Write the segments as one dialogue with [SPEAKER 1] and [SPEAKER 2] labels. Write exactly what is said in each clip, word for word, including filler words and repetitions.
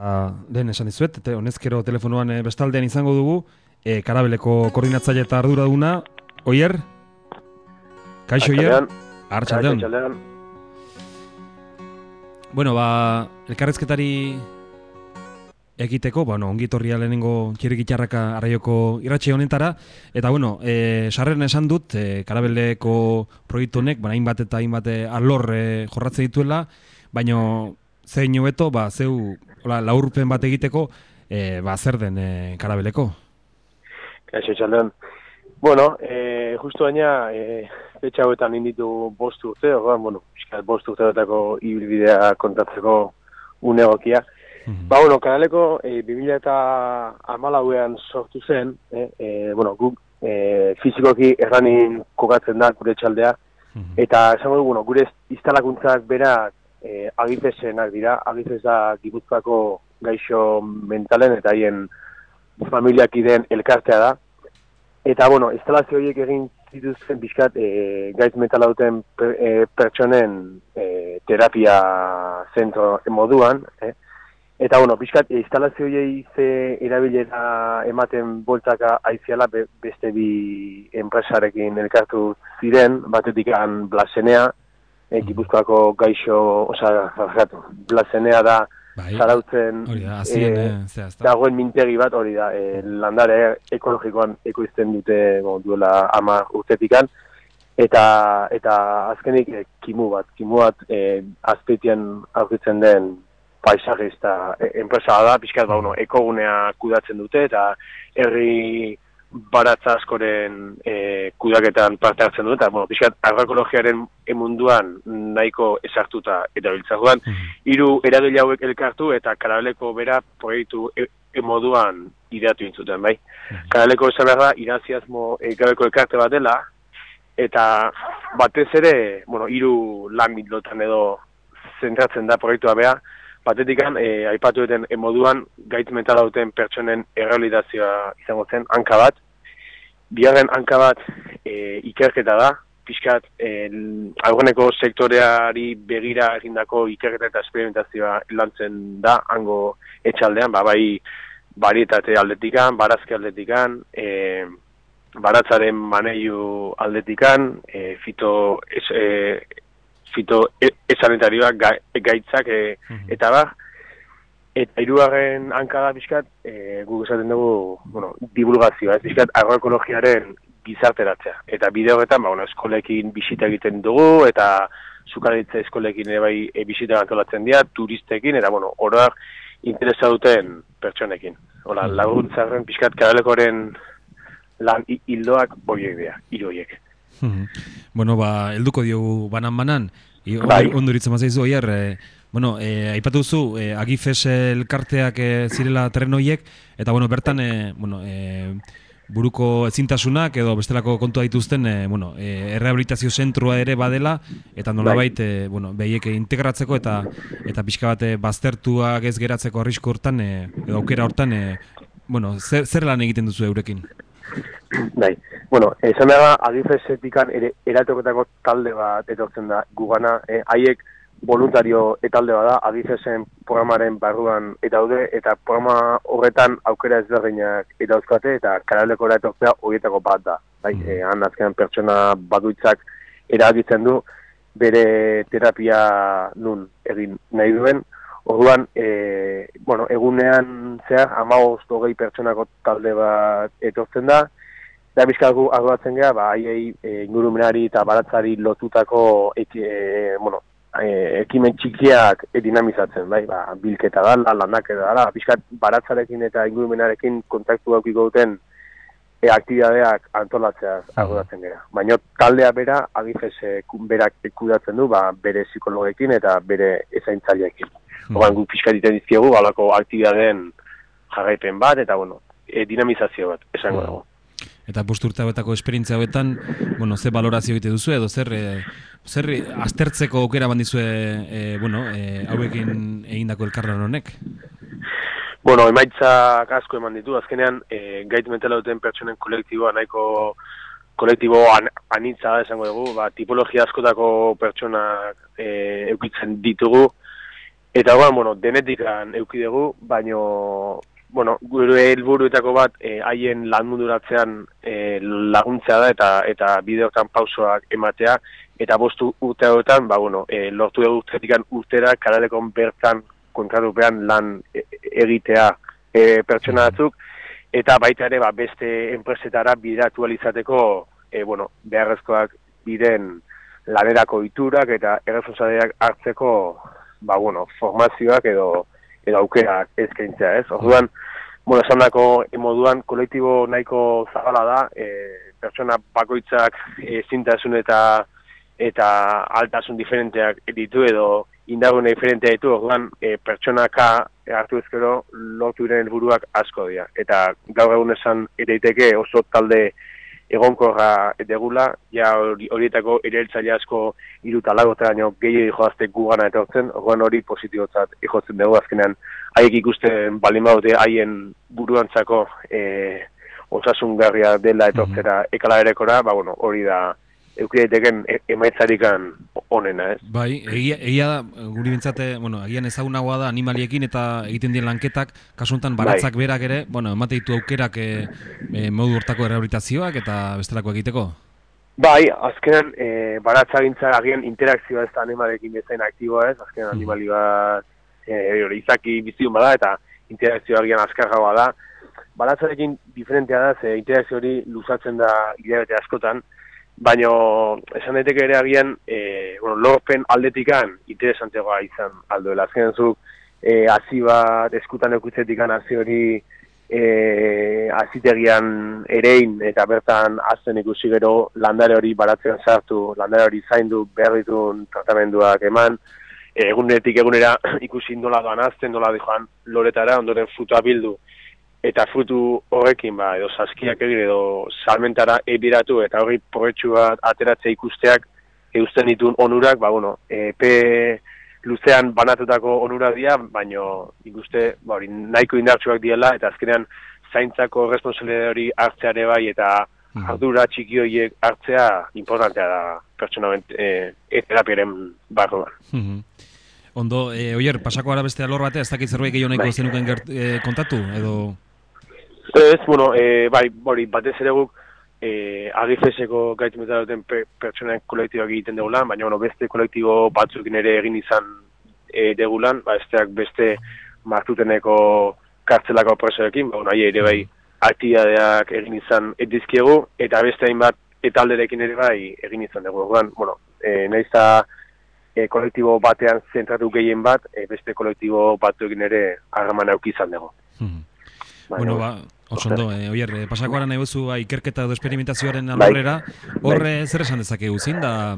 [SPEAKER 1] Lehen esan dizuet, eta honezkero telefonoan e, bestaldean izango dugu, e, Karabeleko koordinatzaile eta arduraduna, Oier? Kaixo, Oier? Arratsaldeon. Bueno, ba, elkarrezketari egiteko, bueno, ongi etorria lehenengo txirrikitarraka arraioko irratxe honetara, eta bueno, e, sarren esan dut, e, Karabeleko proiektu honek, ba, hainbat eta hainbat alor e, jorratze dituela, baino zein hobeto, ba, zeu hola, laurpen bat egiteko, e, ba, zer den e, Karabeleko?
[SPEAKER 2] Kaixo, txaldean. Bueno, e, justu baina, e, petxa hauetan inditu bost urte, orduan, bueno, bost urteetako ibilbidea kontatzeko une egokia. Mm-hmm. Ba, bueno, Karabeleko e, bi mila hamalauean sortu zen, e, e, bueno, guk e, fizikoki erranin kokatzen da gure txaldea, mm-hmm. eta esango du, bueno, gure instalakuntzak berak e, agifesenak dira, agifes da Gipuzkoako gaixo mentalen eta haien familiak ideen elkartea da. Eta, bueno, instalazio horiek egin zituzten pixkat e, gaitz mentala duten per, e, pertsonen e, terapia zentro moduan, eh? Eta, bueno, pixkat, e, instalazio horiei ze erabilera ematen boltaka aiziala be, beste bi enpresarekin elkartu ziren, batetikan Blasenea, e, Gipuzkoako gaixo, oza, jarratu, Blasenea da,
[SPEAKER 1] Bai,
[SPEAKER 2] zarautzen
[SPEAKER 1] hori da, azien,
[SPEAKER 2] e,
[SPEAKER 1] e,
[SPEAKER 2] dagoen mintegi bat, hori da, e, landare ekologikoan ekoizten dute bon, duela ama urtetikan, eta eta azkenik e, kimu bat, kimu bat e, azpeitian aurkitzen den paisajista e, enpresa da, pixkat ba, uno, ekogunea kudatzen dute, eta herri baratza askoren e, kudaketan parte hartzen dute, eta bueno, pixkat agroekologiaren emunduan nahiko esartuta eta biltzagoan, hiru mm-hmm. eragile hauek elkartu eta Karabeleko bera proiektu e, emoduan ideatu intzuten, bai. Mm-hmm. Karabeleko esan behar da, iraziazmo e, Karabeleko elkarte bat dela, eta batez ere, bueno, hiru lan mitlotan edo zentratzen da proiektua bea, batetikan, e, aipatu duten emoduan, gaitz mentala duten pertsonen errealizazioa izango zen, hanka bat. Bigarren hanka bat e, ikerketa da, pixkat, e, aurreneko sektoreari begira egindako ikerketa eta experimentazioa lantzen da, hango etxaldean, ba, bai barietate aldetikan, barazke aldetikan, e, baratzaren maneiu aldetikan, e, fito... Es, e, fito esanitarioak ga, gaitzak e, mm-hmm. eta ba, eta hirugarren hanka da pixkat, e, guk esaten dugu, bueno, divulgazioa, ez pixkat agroekologiaren gizarteratzea. Eta bide horretan, ba, bueno, eskolekin bisita egiten dugu, eta sukaritza eskolekin ere bai e, bisita antolatzen dira, turistekin, eta bueno, oroak interesa duten pertsonekin. Hola, mm-hmm. laguntzarren pixkat Karabelekoren lan hildoak horiek dira, hiru horiek.
[SPEAKER 1] Hmm. Bueno, ba, helduko diogu banan-banan, bai. Ondo iritzen mazaizu, Oier, e, bueno, e, aipatu duzu, e, Agifes elkarteak e, zirela terren horiek, eta, bueno, bertan, e, bueno, e, buruko ezintasunak edo bestelako kontua dituzten, e, bueno, e, errehabilitazio zentrua ere badela, eta nolabait, e, bueno, behiek integratzeko eta eta pixka bat baztertuak ez geratzeko arrisku hortan, e, edo aukera hortan, e, bueno, zer, zer lan egiten duzu eurekin?
[SPEAKER 2] Bai, bueno, esan behar da, Agifesetikan ere eratoketako talde bat etortzen da gugana, eh, haiek voluntario etalde bat da, Agifesen programaren barruan eta daude, eta programa horretan aukera ezberdinak eta dauzkate, eta Karabeleko eratortzea horietako bat da. Bai, mm. eh, han azkenan pertsona baduitzak eragitzen du, bere terapia nun egin nahi duen, orduan, e, bueno, egunean zehar, hamabost hogei pertsonako talde bat etortzen da, da bizkalgu arduratzen gara, ba, haiei e, ingurumenari eta baratzari lotutako eki, e, bueno, e, ekimen txikiak e, dinamizatzen, bai, ba, bilketa dala, landaketa dala, bizkat baratzarekin eta ingurumenarekin kontaktu daukiko duten e, aktibidadeak antolatzeaz arduratzen gara. Baina taldea bera, Agifes e, berak kudatzen du, ba, bere psikologekin eta bere ezaintzaileekin. Ogan guk pixka diten dizkiegu, alako aktibidadeen jarraipen bat, eta bueno, e, dinamizazio bat, esango dago.
[SPEAKER 1] Eta bost urte hauetako esperientzia hauetan, bueno, ze balorazio egite duzu, edo zer, e, zer aztertzeko aukera bandizue, e, bueno, e, hauekin egindako elkarlan honek?
[SPEAKER 2] Bueno, emaitzak asko eman ditu, azkenean, e, gaitz mentala duten pertsonen kolektiboa nahiko kolektibo an, anitza esango dugu, ba, tipologia askotako pertsonak e, eukitzen ditugu, Eta guan, bueno, denetikan eukidegu, baino, bueno, gure helburuetako bat haien e, lan munduratzean e, laguntzea da eta eta bideotan pausoak ematea, eta bostu urte hauetan, ba, bueno, e, lortu dugu urtetikan urtera, kanalekon bertan kontratupean lan e, egitea e, pertsona batzuk, eta baita ere, ba, beste enpresetara bideratu alizateko, e, bueno, beharrezkoak biren lanerako iturak eta erresponsabilitateak hartzeko, ba, bueno, formazioak edo, edo aukerak eskaintzea, ez? Orduan, bueno, esan dako moduan, kolektibo nahiko zabala da, e, pertsona bakoitzak ezintasun eta eta altasun diferenteak ditu edo indargune diferentea ditu, orduan, e, pertsonaka hartu ezkero lortu diren helburuak asko dira. Eta gaur egun esan ereiteke oso talde egonkorra degula, ja horietako erailtzaile asko hiru eta lau urteraino gehiegi joazte gugana etortzen, orduan hori positibotzat jotzen dugu azkenean haiek ikusten baldin badute haien buruantzako e, osasungarria dela etortzera mm-hmm. ekala erekora, ba bueno, hori da eukideiteken emaitzarikan onena, ez?
[SPEAKER 1] Bai, egia, egia da, guri bintzate, bueno, egian ezagunagoa da animaliekin eta egiten dien lanketak, kasuntan baratzak bai. Berak ere, bueno, emate ditu aukerak e, e, modu hortako rehabilitazioak eta bestelako egiteko?
[SPEAKER 2] Bai, azkenan, e, baratza gintza agian interakzioa ez da animalekin bezain aktiboa ez, azkenan mm. animali bat e, izaki biziun bada eta interakzioa agian azkarragoa da. Baratzarekin diferentea da, ze interakzio hori luzatzen da hilabete askotan, baina esan daiteke ere agian e, bueno, lorpen aldetikan interesantegoa izan aldoela. Azkenan zuk e, hazi bat eskutan eukitzetikan hazi hori e, azitegian erein eta bertan azten ikusi gero landare hori baratzean sartu, landare hori zaindu behar ditun tratamenduak eman, e, egunetik egunera ikusi nola doan azten, nola joan loretara, ondoren frutua bildu, eta frutu horrekin, ba, edo saskiak egin, edo salmentara ebiratu, eta hori proiektu bat ateratzea ikusteak, eusten ditun onurak, ba, bueno, epe luzean banatutako onurak dira, baino ikuste, ba, hori nahiko indartsuak diela, eta azkenean zaintzako responsabilitate hori hartzeare bai, eta ardura txiki horiek hartzea importantea da pertsonament e, e terapiaren barruan.
[SPEAKER 1] Mm-hmm. Ondo, e, oier, pasako ara beste alor batea, ez dakit zerbait gehiago nahiko zenuken e, kontatu, edo...
[SPEAKER 2] Ez, bueno, e, bai, bori, batez ere guk e, agifeseko gaitumetara duten per, pertsonak kolektiboak egiten degulan, baina bueno, beste kolektibo batzukin ere egin izan e, degulan, ba, besteak beste martuteneko kartzelako presoekin, ba, nahi ere bai aktibadeak egin izan edizkiegu, eta beste hainbat eta alderekin ere bai egin izan dugu. Bueno, e, nahiz eta e, kolektibo batean zentratu gehien bat, e, beste kolektibo batzuekin ere harreman auki izan dugu.
[SPEAKER 1] Hmm. Bueno, ba, oso ondo, eh, oier, eh, pasako ara nahi buzu ba, ikerketa edo esperimentazioaren alorrera, horre zer esan dezakegu zin, da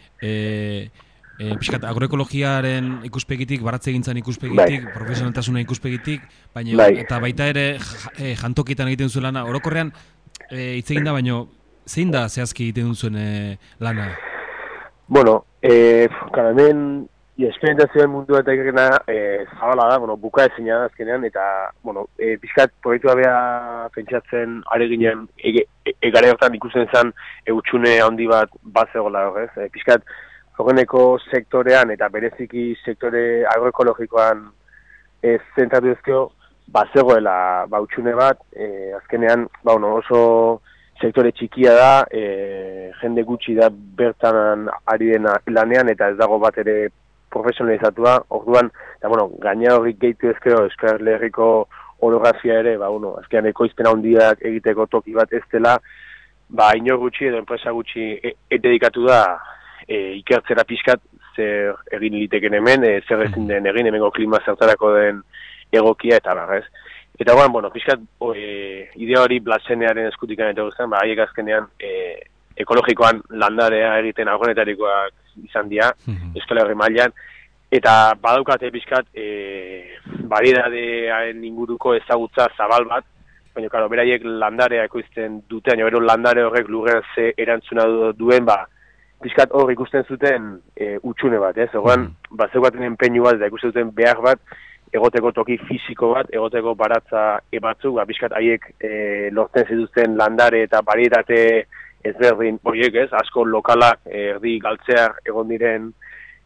[SPEAKER 1] e, e, pixkat, agroekologiaren ikuspegitik, baratze gintzan ikuspegitik, bai. Profesionaltasuna ikuspegitik, baina, bai. Eta baita ere e, jantokitan egiten duzuen lana, orokorrean e, hitz egin da, baina zein da zehazki egiten duzuen e, lana?
[SPEAKER 2] Bueno, eh, karamen, esperimentazioen mundu eta ikerkena e, zabala da, bueno, buka ezina da azkenean, eta, bueno, e, pixkat proiektua beha pentsatzen are ginen, egare e, e, hortan ikusten zen eutxune handi bat bat zegoela horrez. E, pixkat, horreneko sektorean eta bereziki sektore agroekologikoan e, zentratu ezkio, bat zegoela ba, utxune bat, e, azkenean, ba, bueno, oso sektore txikia da, e, jende gutxi da bertan ari dena lanean, eta ez dago bat ere profesionalizatua, orduan, eta bueno, gaina horrik gehitu ezkero, Euskal Herriko orografia ere, ba, bueno, azkenean ekoizpen handiak egiteko toki bat ez dela, ba, inor gutxi edo enpresa gutxi e, e dedikatu da e, ikertzera pixkat, zer egin liteken hemen, e, zer ezin den egin, hemengo klima zertarako den egokia, eta barrez. Eta guan, bueno, pixkat, o, e, idea hori blasenearen eskutikan eta guztien, ba, haiek azkenean, e, ekologikoan landarea egiten agonetarikoak izan dira, mm-hmm. Euskal Herri mailan, eta badaukate pixkat e, baridadearen inguruko ezagutza zabal bat, baina, karo, beraiek landarea ekoizten duten, bero landare horrek lurrean ze erantzuna duen, ba, pixkat hor ikusten zuten e, utxune bat, ez? Ogan, mm-hmm. bat zeugaten enpeinu bat, eta ikusten zuten behar bat, egoteko toki fisiko bat, egoteko baratza ebatzuk, ba, pixkat haiek e, lortzen zituzten landare eta baridate ezberdin horiek ez, asko lokalak erdi galtzea egon diren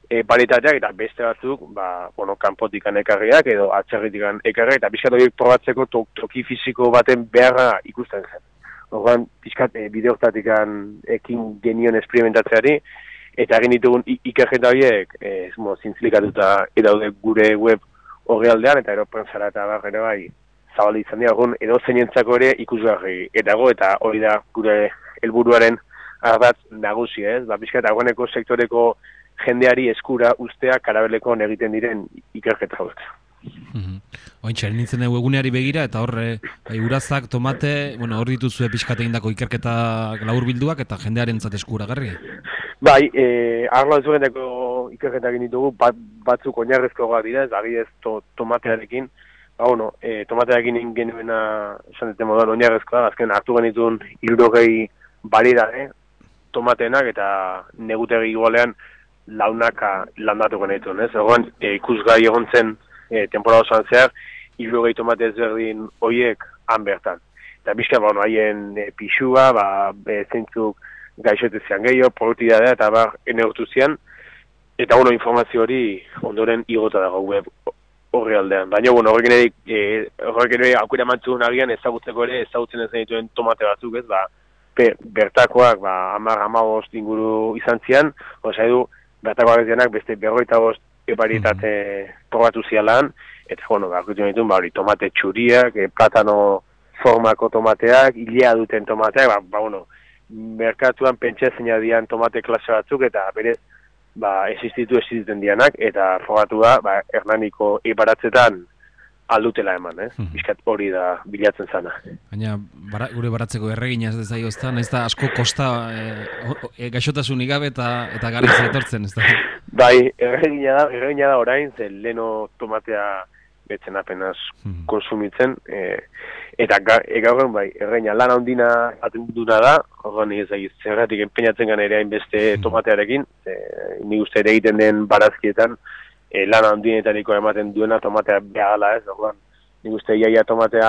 [SPEAKER 2] e, baritateak eta beste batzuk, ba, bueno, kanpotikan ekarriak edo atzerritikan ekarriak eta pixkat horiek probatzeko to, toki fisiko baten beharra ikusten zen. Orduan, pixkat e, bide hortatikan ekin genion esperimentatzeari eta egin ditugun ikerketa horiek e, zintzilikatuta edaude gure web horri aldean eta eroprensara eta barre bai zabali izan dira, egun edo zeinentzako ere ikusgarri edago eta hori da gure helburuaren ardatz nagusia, ez? Ba, pixkat dagoeneko sektoreko jendeari eskura ustea Karabelekon egiten diren ikerketa hauek.
[SPEAKER 1] Mm-hmm. Ointxe, nintzen dugu eguneari begira, eta horre, bai, urazak, tomate, bueno, hor dituzue pixkat egindako ikerketa labur bilduak, eta jendearen zat eskura garri?
[SPEAKER 2] Bai, e, arlo ezberdineko ikerketa egin ditugu, bat, batzuk oinarrezkoak dira, ez agidez to, tomatearekin, ba, bueno, e, tomatearekin ingenuena, esan dute moduan oinarrezkoa, azken hartu genituen hirurogei balidade, tomateenak, eta negutegi igualean, launaka landatu genituen, ez? Egon, e, ikusgai egon zen e, temporada osoan zehar, hirurogei tomate ezberdin horiek han bertan. Eta bizka, ba, haien e, pixua, ba, e, zeintzuk gaixote zian gehiago, produktibitatea eta bar neurtu zian, eta bueno, informazio hori ondoren igota dago web horri aldean. Baina, bueno, horrek ere, e, horrek ere aukera mantzun agian ezagutzeko ere ezagutzen ez dituen tomate batzuk, ez, ba, pe, bertakoak, ba, amar, amabost inguru izan zian, oza edu, bertakoak ez dianak beste berroita bost eparietate mm-hmm. probatu zialan, eta, bueno, ba, akutu dituen, ba, hori, tomate txuriak, e, platano formako tomateak, hilea duten tomateak, ba, ba bueno, merkatuan pentsatzena dian tomate klase batzuk, eta berez, ba, existitu existiten dianak, eta frogatu da, ba, Hernaniko ebaratzetan aldutela eman, eh? Mm-hmm. Bizkat hori da bilatzen zana.
[SPEAKER 1] Baina, bara, gure baratzeko erregina ez da iozta, nahiz da asko kosta e, e, gaixotasunik gabe eta, eta garriz etortzen, ez da?
[SPEAKER 2] Bai, erregina da, erregina da orain, ze leno tomatea betzen apenas mm-hmm. konsumitzen, e, eta ga, e, gaur bai, erregina lan handina atenduna da, horren ez da, zerratik empeinatzen gana ere hainbeste tomatearekin, e, nik uste ere egiten den barazkietan, E, lan handienetariko ematen duena tomatea behala ez, orduan, nik uste iaia tomatea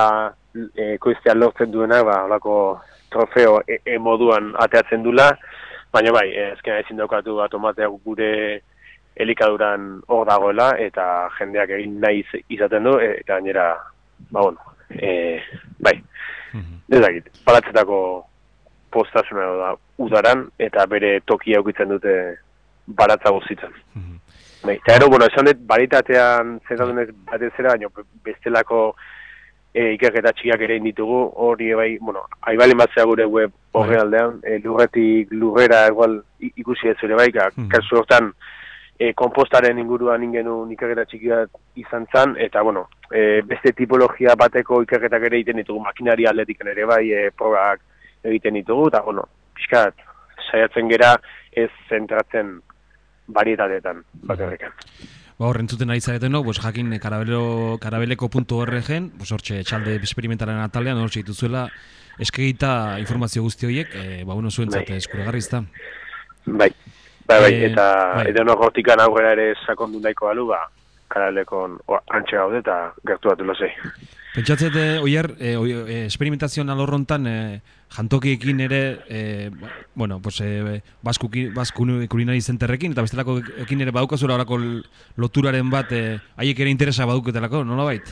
[SPEAKER 2] e, koiztea lortzen duena, ba, holako trofeo e, e moduan ateatzen dula, baina bai, ezkena ezin daukatu ba, tomatea gure elikaduran hor dagoela, eta jendeak egin nahi izaten du, e, eta gainera, ba, bueno, e, bai, mm-hmm. ez dakit, palatzetako postasuna da udaran, eta bere tokia aukitzen dute baratza gozitzen. Mm-hmm. Eta ero, bueno, esan dut, baritatean zentatun ez batez zera, baina bestelako e, ikerketa txikiak ere inditugu, hori bai, bueno, aibalen batzea gure web horre aldean, e, lurretik lurrera igual ikusi ez zure bai, mm. kasu hortan e, kompostaren inguruan ingenun ikerketa txikiak izan zan, eta bueno, e, beste tipologia bateko ikerketak ere egiten ditugu, makinari atletiken ere bai, e, probak egiten ditugu, eta bueno, pixkat, saiatzen gera ez zentratzen barietateetan, bakarrikan.
[SPEAKER 1] Ba, hor, entzuten ari zareten no, pues, jakin karabeleko puntu org-en, pues, hortxe, txalde esperimentaren atalean, hortxe dituzuela, eskegita informazio guzti horiek, e, ba, bueno, zuentzat eskuragarri izta.
[SPEAKER 2] Bai, bai, bai, e, eta bai. Edo no gortikan aurrera ere sakondu daiko balu, ba, karabelekon antxe gaude eta gertu batu lozei.
[SPEAKER 1] Pentsatzete, oier, e, e, experimentazioan alorrontan, e, jantokiekin ere, e, bueno, pues, e, Basku, Basku Kulinari Zenterrekin, eta bestelako ekin ere badukazura horako loturaren bat, e, haiek ere interesa baduketelako, nola bait?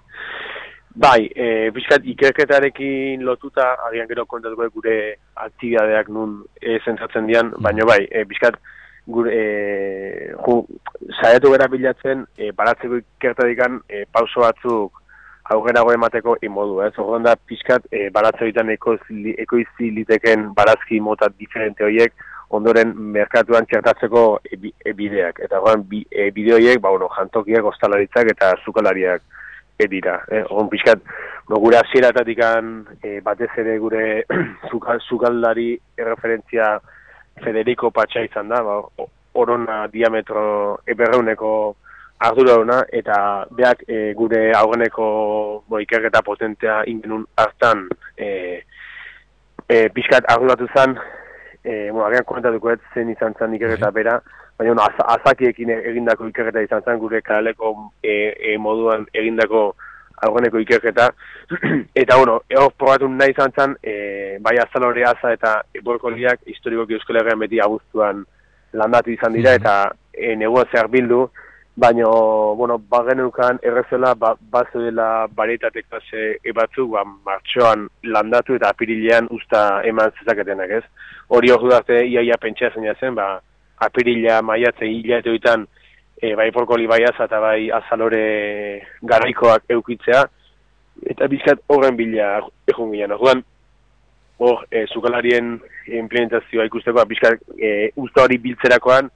[SPEAKER 2] Bai, e, bizkat ikerketarekin lotuta, agian gero kontatuko gure aktibidadeak nun e, zentratzen dian, mm. baina bai, e, bizkat gure, e, ju, saiatu gara bilatzen, e, baratzeko ikertadikan e, pauso batzuk aurrerago emateko imodu, ez? Orduan da, pixkat, e, baratze horietan ekoizi liteken barazki mota diferente horiek, ondoren merkatuan txertatzeko e, e, bideak. Eta orduan, bi, e, bide horiek, ba, bueno, jantokiak, ostalaritzak eta sukalariak edira. Eh? Orduan, pixkat, no, gure hasieratatikan e, batez ere gure sukaldari erreferentzia Federico Patxa izan da, ba, orona diametro eberreuneko ardura duna, eta beak e, gure aurreneko bo, ikerketa potentea ingenun hartan e, e, pixkat arduratu zen, e, bueno, agian komentatuko ez zen izan zen ikerketa bera, baina bueno, az, azakiekin egindako ikerketa izan zen, gure kanaleko e, e, moduan egindako aurreneko ikerketa, eta bueno, hor probatu nahi izan zen, e, bai azalore aza eta eborkoliak historikoki Euskal Herrian beti abuztuan landatu izan dira, eta e, negua zehar bildu, baina, bueno, bagenukan errezela, ba, bazuela barietate klase ebatzuk, ba, martxoan landatu eta apirilean usta eman zezaketenak, ez? Hori hor dute, iaia pentsa zeina zen, ba, apirila, maiatze, hilaetoetan, e, bai porkoli baiaz eta bai azalore garaikoak eukitzea, eta bizkat horren bila egun ginen. Orduan, hor, e, zukalarien implementazioa ikusteko, bizkat e, usta hori biltzerakoan,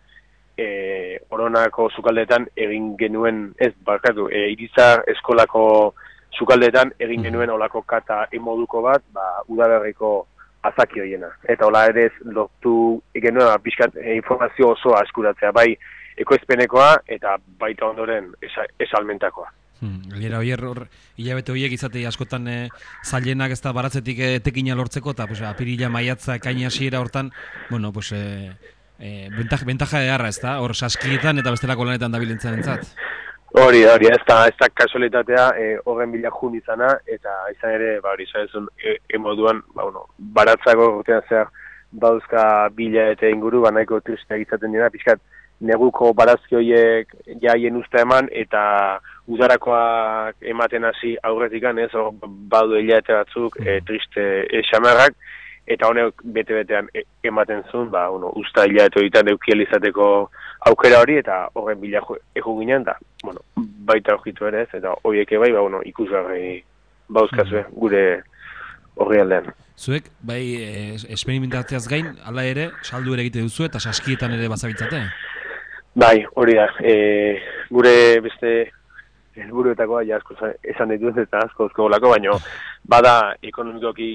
[SPEAKER 2] E, oronako sukaldeetan egin genuen, ez, barkatu, e, Irizar eskolako sukaldeetan egin genuen olako kata emoduko bat, ba, udaberriko azaki horiena. Eta hola ere ez lortu genuen, ba, bizkat e, informazio osoa askuratzea, bai ekoizpenekoa eta baita ondoren esa, esalmentakoa.
[SPEAKER 1] Hmm, Lera horier hor, hilabete horiek izatei askotan e, zailenak ez da baratzetik e, tekina lortzeko, eta pues, apirila maiatza ekaina hasiera hortan, bueno, pues... E, E, bentaja, bentaja edarra, ez da? Hor saskietan eta bestelako lanetan dabilentzen entzat?
[SPEAKER 2] Hori, hori, ez da, ez da kasualitatea e, horren bila jun izana, eta izan ere, ba, hori, zaizun, e, emoduan, ba, bueno, baratzako urtean zer bauzka bila eta inguru, ba, nahiko tristeak izaten dira, pixkat, neguko barazki horiek jaien usta eman, eta udarakoak ematen hasi aurretikan, ez, hor, badu hilabete batzuk, e, triste e, xamarrak, eta honek bete-betean ematen zuen, ba, uno, usta hilabetoetan eukiel izateko aukera hori, eta horren bila egun ginen, da, bueno, baita horretu ere ez, eta horiek bai, ba, bueno, ikusgarri bauzkazue, gure horri aldean.
[SPEAKER 1] Zuek, bai, esperimentatzeaz gain, ala ere, saldu ere egite duzu, eta saskietan ere bazabiltzate?
[SPEAKER 2] Bai, hori da, e, gure beste helburuetakoa, ja asko esan dituz, eta asko asko golako, baina bada ekonomikoki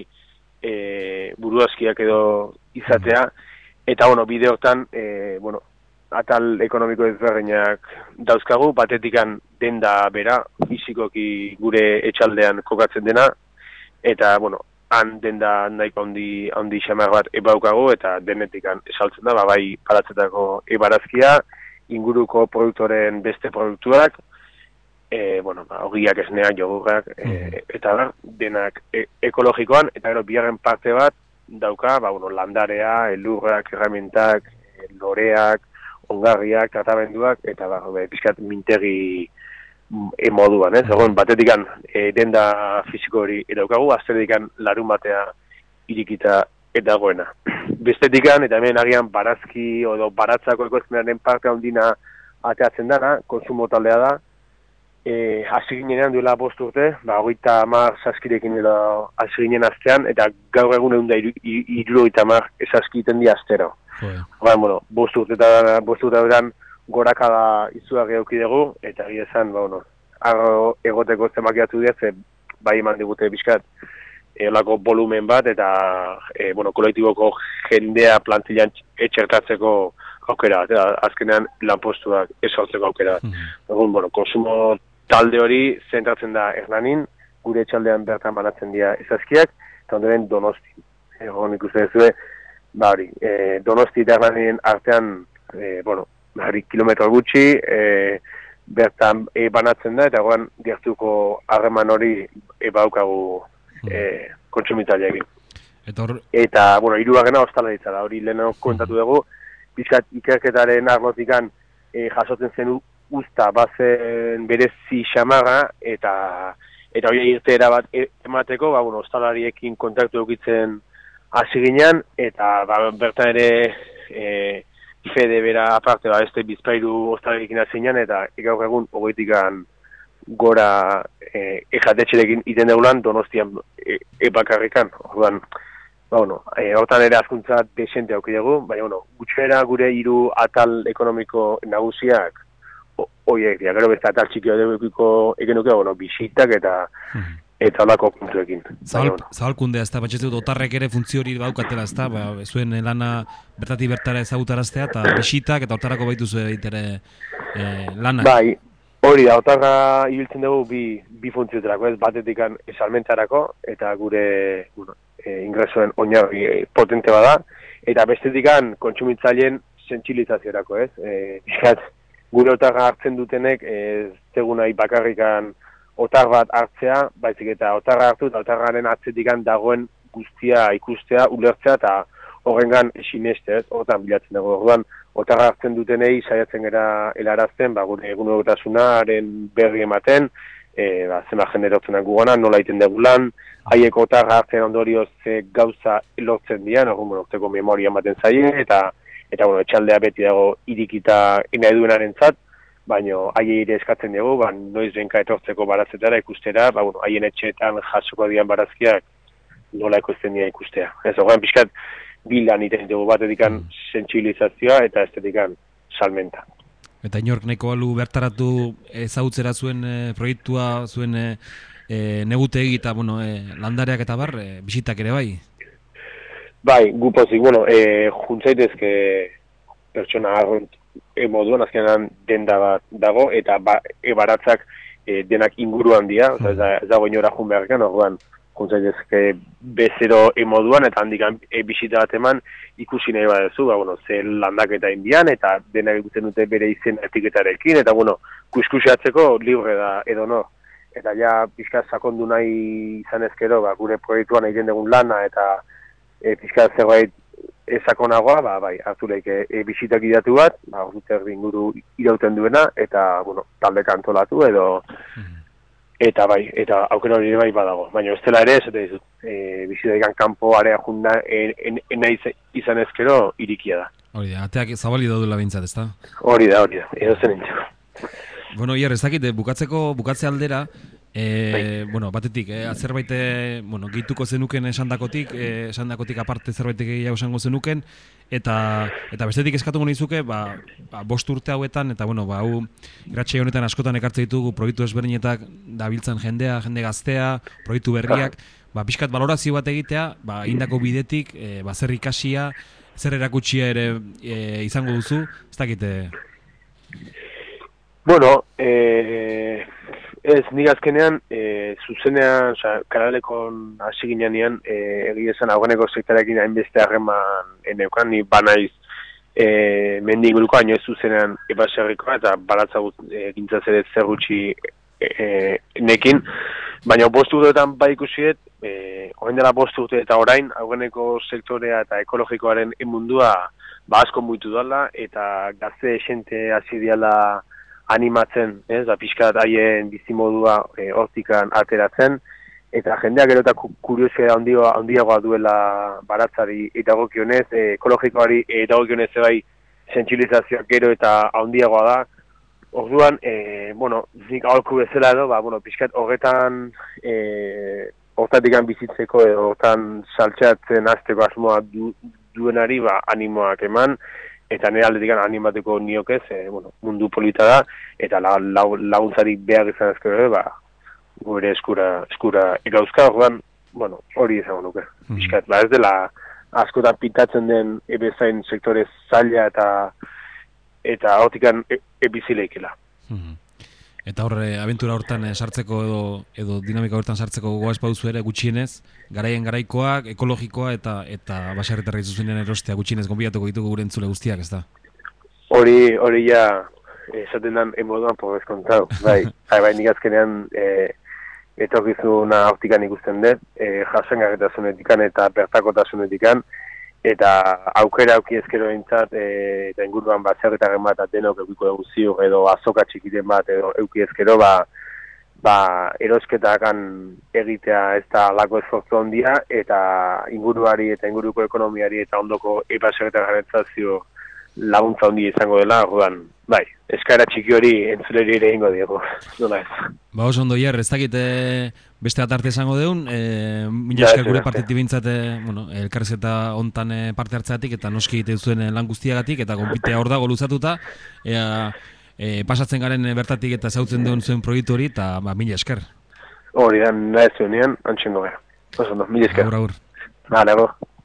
[SPEAKER 2] E, buruazkiak edo izatea, eta bueno, bideotan e, bueno, atal ekonomiko ezberdinak dauzkagu, batetikan denda bera, fizikoki gure etxaldean kokatzen dena, eta bueno, han denda nahiko handi, handi xamar bat ebaukagu, eta denetikan esaltzen da, ba, bai paratzetako ebarazkia, inguruko produktoren beste produktuak, E, bueno, ba, ogiak esneak, jogurrak, e, eta da, denak e, ekologikoan, eta gero bigarren parte bat dauka, ba, bueno, landarea, elurrak, herramientak, e, loreak, ongarriak, tratamenduak, eta ba, pixkat mintegi e, moduan, ez? Egon, batetikan e, denda fisiko hori edaukagu, azterikan larun batea irikita eta goena. Bestetikan, eta hemen agian barazki, edo baratzako ekoizpenaren parte handina ateatzen dana, konsumo taldea da, E, hasi ginean duela bost urte, ba, hogeita hamar saskirekin edo hasi ginen astean, eta gaur egun egun da hirurogeita hamar saskiten di astero. Ba, bueno, bost urte eta bost urte beran gorakada izugarri eduki dugu, eta egia esan, ba, bueno, arro egoteko zemakiatu dira, ze bai eman digute bizkat, elako volumen bat, eta, e, bueno, kolektiboko jendea plantillan etxertatzeko aukera bat, eta azkenean lanpostuak esortzeko aukera bat. Mm-hmm. Egun, bueno, konsumo talde hori zentratzen da Hernanin, gure etxaldean bertan banatzen dira ezazkiak, eta ondoren Donosti. Egon ikusten duzue, ba hori, e, Donosti eta Hernanin artean, e, bueno, hori kilometro gutxi, e, bertan e, banatzen da, eta goan gertuko harreman hori e, baukagu e, kontsumitaileekin. Eta, or... eta bueno, hirugarrena ostalaritza da, hori leheno kontatu dugu, bizkat ikerketaren arlotikan e, jasotzen zen usta bazen berezi xamarra, eta eta hori irteera bat emateko, ba, bueno, ostalariekin kontaktu eukitzen hasi ginen, eta ba, bertan ere e, fede bera aparte, ba, este bizpairu ostalariekin hasi ginen, eta gaur egun hogeitikan gora e, ejatetxerekin iten deulan Donostian e, ebakarrikan, orduan, ba, bueno, e, hortan ere azkuntza desente auki dugu, baina, bueno, gutxera gure hiru atal ekonomiko nagusiak oiek, ja, gero beste atal txikio debekiko egenuke, bueno, bisitak eta hmm. eta olako puntuekin.
[SPEAKER 1] Zabal, zabalkundea, ez da, batxetzeko otarrek ere funtzio hori baukatela, ez da, ba, zuen lana bertati bertara ezagutaraztea, eta bisitak eta otarrako baitu zuen ere e, lanak.
[SPEAKER 2] Bai, hori da, otarra ibiltzen dugu bi, bi funtzioetarako, ez batetikan esalmentarako, eta gure bueno, e, ingresoen oinarri e, potente bada, eta bestetikan kontsumitzaileen sentsibilizaziorako, ez? E, gure otarra hartzen dutenek ez zegun nahi bakarrikan otar bat hartzea, baizik eta otarra hartu eta otarraren atzetikan dagoen guztia ikustea, ulertzea eta horrengan sineste, ez, hortan bilatzen dago. Orduan, otarra hartzen dutenei saiatzen gara helarazten, ba, gure egunerotasunaren berri ematen, e, ba, zema jende erotzen gugana, nola iten dugu lan, haiek otarra hartzen ondorioz e, gauza lortzen dian, orduan, bueno, orteko memoria ematen zaie, eta, eta bueno, etxaldea beti dago irikita nahi duenaren zat, baina haiei ere eskatzen dugu, ba, noiz benka etortzeko baratzetara ikustera, ba, bueno, haien etxeetan jasoko dian barazkiak nola ikusten dira ikustea. Ez, horrean pixkat, bilan iten dugu bat edikan sentsibilizazioa eta estetikan salmenta.
[SPEAKER 1] Eta inork nahiko balu bertaratu ezagutzera zuen e, proiektua, zuen e, e, negutegi eta bueno, e, landareak eta bar, e, bisitak ere bai?
[SPEAKER 2] Bai, gu pozik, bueno, e, juntzaitezke pertsona arront e, moduan azkenan denda bat dago eta ba, e, baratzak e, denak inguruan dira, mm. oza, ez dago inora jun beharrekan, orduan juntzaitezke bezero emoduan eta handik e, bisita bat eman ikusi nahi badezu, ba, bueno, ze landaketa indian eta dena ikusten dute bere izen etiketarekin, eta bueno, kuskusiatzeko libre da edo no. Eta ja pixka sakondu nahi izan ezkero, ba, gure proiektuan egiten dugun lana eta e, pixka zerbait ezakonagoa, ba, bai, hartu leike e, bisitak idatu bat, ba, urte inguru irauten duena, eta, bueno, talde kantolatu edo eta bai, eta aukera hori bai badago. Baina ez dela ere, ez dut, e, bizitaikan kanpo area junda ena izan ezkero irikia da.
[SPEAKER 1] Hori da, ateak zabali daudela bintzat, ez da?
[SPEAKER 2] Hori da, hori da, edo zen entzeko.
[SPEAKER 1] Bueno, Ier, ez dakit, bukatzeko, bukatze aldera, e, bueno, batetik, e, zerbait, bueno, gehituko zenuken esandakotik, e, esandakotik aparte zerbait gehiago esango zenuken, eta eta bestetik eskatuko nizuke, ba, ba, bost urte hauetan, eta bueno, ba, hau irratsaio honetan askotan ekartzen ditugu proiektu ezberdinetak dabiltzan jendea, jende gaztea, proiektu berriak, ba, pixkat balorazio bat egitea, ba, indako bidetik, e, ba, zer ikasia, zer erakutsia ere e, izango duzu, ez dakite?
[SPEAKER 2] Bueno, eh, ez, nik azkenean, e, zuzenean, oza, kanalekon hasi ginean, e, egia esan aurreneko sektarekin hainbeste harreman eneukan, ni banaiz e, mendi inguruko, haino ez zuzenean ebaserrikoa, eta baratzagut e, gintzaz ere zer gutxi e, nekin, baina bost urteetan bai ikusiet, e, orain dela bost urte eta orain, aurreneko sektorea eta ekologikoaren emundua ba asko muitu dala, eta gazte esente hasi diala animatzen, ez, da pixkat haien bizimodua e, hortikan ateratzen, eta jendeak gero eta kuriosia handiagoa duela baratzari edagokionez, e, ekologikoari edagokionez bai sentsibilizazioak gero eta handiagoa da. Orduan, e, bueno, nik aholku bezala edo, ba, bueno, pixkat horretan e, hortatikan bizitzeko edo hortan saltxeatzen hasteko asmoa du, duenari ba, animoak eman, eta nire aldetikan animateko niokez, e, bueno, mundu polita da, eta la, la, laguntzari behar izan ezkero, ba, gure eskura, eskura irauzka, orduan, bueno, hori izango nuke. Mm. Piskat, ba, ez dela askotan pintatzen den ebezain sektore zaila eta eta hortikan e, ebizileikela.
[SPEAKER 1] Mm. Eta horre, abentura hortan e, sartzeko edo, edo dinamika hortan sartzeko gogoa espauzu ere gutxienez, garaien garaikoak, ekologikoa eta eta baserritarra izuzenean erostea gutxienez gonbidatuko ditugu gure entzule guztiak, ez da?
[SPEAKER 2] Hori, hori ja, esaten dan emoduan porrez kontau, bai, bai, bai, nik azkenean e, etorkizuna hortikan ikusten dut, e, jasangarritasunetikan eta bertakotasunetikan, eta aukera auki ezkero entzat, e, eta inguruan baserritarren bat denok eukiko dugu ziur, edo azoka txikiten bat, edo euki ezkero, ba, ba erosketakan egitea ez da lako esfortzu handia, eta inguruari eta inguruko ekonomiari eta ondoko baserritarren entzazio laguntza handia izango dela, orduan, bai, eskaera txiki hori entzuleri ere ingo diego, nola ez.
[SPEAKER 1] Ba, oso ondo, Ier, ez dakit e, beste atarte esango deun, e, mila esker gure partetik bintzat, bueno, elkarrizketa hontan e, parte hartzeatik, eta noski egite zuen lan guztiagatik, eta gonbitea hor dago luzatuta, ea, e, pasatzen garen bertatik eta zautzen duen zuen proiektu hori, eta ba, mila esker.
[SPEAKER 2] Hori da, nahi zuenean, antxengo gara. Oso ondo, mila esker.
[SPEAKER 1] Agur, agur.
[SPEAKER 2] Nada, agur.